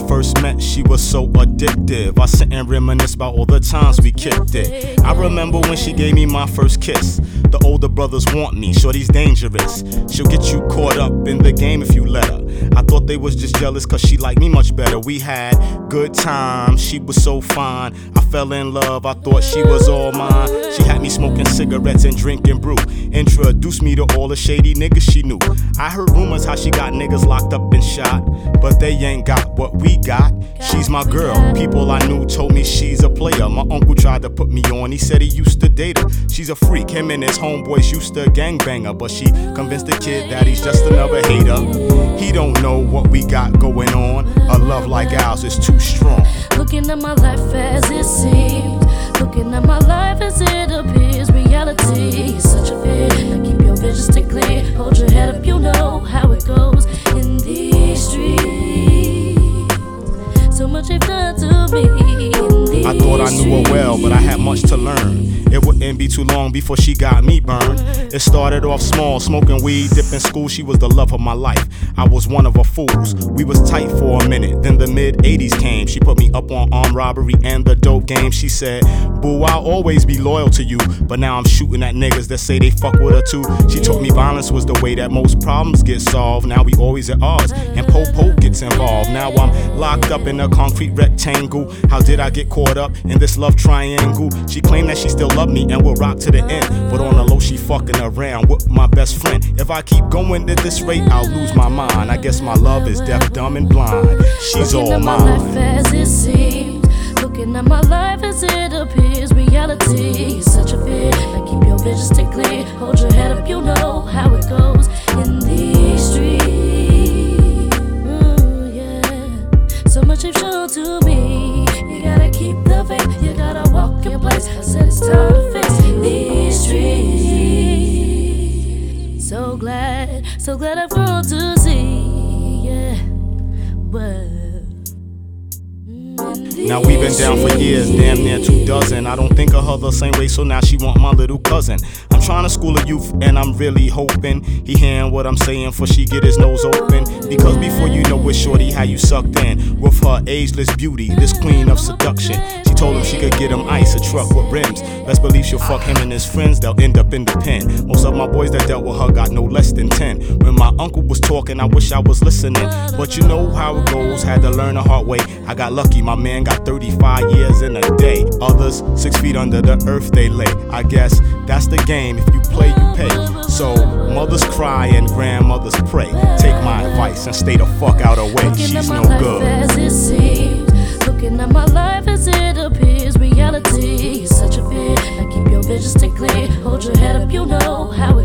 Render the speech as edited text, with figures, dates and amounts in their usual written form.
first met, she was so addictive. I sit and reminisce about all the times we kicked it. I remember when she gave me my first kiss. The older brothers want me, shorty's dangerous. She'll get you caught up in the game if you let her. I thought they was just jealous cause she liked me much better. We had good times, she was so fine. I fell in love, I thought she was all mine. She had me smoking cigarettes and drinking brew. Introduced me to all the shady niggas she knew. I heard rumors how she got niggas locked up and shot, but they ain't got what we got. She's my girl, people I knew told me she's a player. My uncle tried to put me on, he said he used to date her. She's a freak, him and his homeboys used to gangbang her, but she convinced the kid that he's just another hater. He don't know what we got going on. A love like ours is too strong. Looking at my life as it seems, looking at my life as it appears. Reality is such a fear. Now keep your vision stay clear. Hold your head up, you know how it goes in these streets. So much they've done to me in these I thought I knew her well, but I had much to learn. It wouldn't be too long before she got me burned. It started off small, smoking weed, dipping school. She was the love of my life. I was one of her fools. We was tight for a minute, then the mid-80s came. She put me up on armed robbery and the dope game. She said, boo, I'll always be loyal to you. But now I'm shooting at niggas that say they fuck with her too. She taught me violence was the way that most problems get solved. Now we always at odds, and Po-Po gets involved. Now I'm locked up in a concrete rectangle. How did I get caught up in this love triangle? She claimed that she still loved me and will rock to the end, but on the low she fucking around with my best friend. If I keep going at this rate, I'll lose my mind. I guess my love is deaf, dumb, and blind. She's all mine. Looking at my life as it seems, looking at my life as it appears. Reality is such a fear. Now keep your vision stay clear. Hold your head up, you know how it goes in these streets. Yeah. So much they've shown to me. You gotta keep the faith. You gotta walk your place. I said it's time to face these streets. So glad I've grown to see. Yeah, but now we've been down for years, damn near 2 dozen. I don't think of her the same way, so now she want my little cousin. I'm trying to school a youth, and I'm really hoping he hearing what I'm saying, for she get his nose open. Because before you know it, shorty, how you sucked in with her ageless beauty, this queen of seduction. She told him she could get him ice, a truck with rims. Best believe she'll fuck him and his friends, they'll end up in the pen. Most of my boys that dealt with her got no less than 10. When my uncle was talking, I wish I was listening, but you know how it goes, had to learn the hard way. I got lucky, my man got 35 years in a day. Others 6 feet under the earth they lay. I guess that's the game, if you play you pay. So mothers cry and grandmothers pray. Take my advice and stay the fuck out of way. She's no good. As it seems, looking at my life as it appears. Reality is such a fear. Now keep your vision stay clear. Hold your head up, you know how